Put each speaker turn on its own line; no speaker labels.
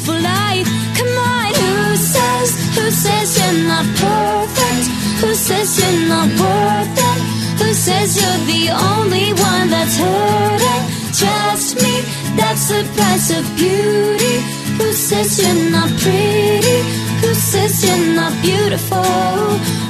beautiful life. Come on, who says you're not perfect? Who says you're not worth it? Who says you're the only one that's hurting? Trust me, that's the price of beauty. Who says you're not pretty? Who says you're not beautiful?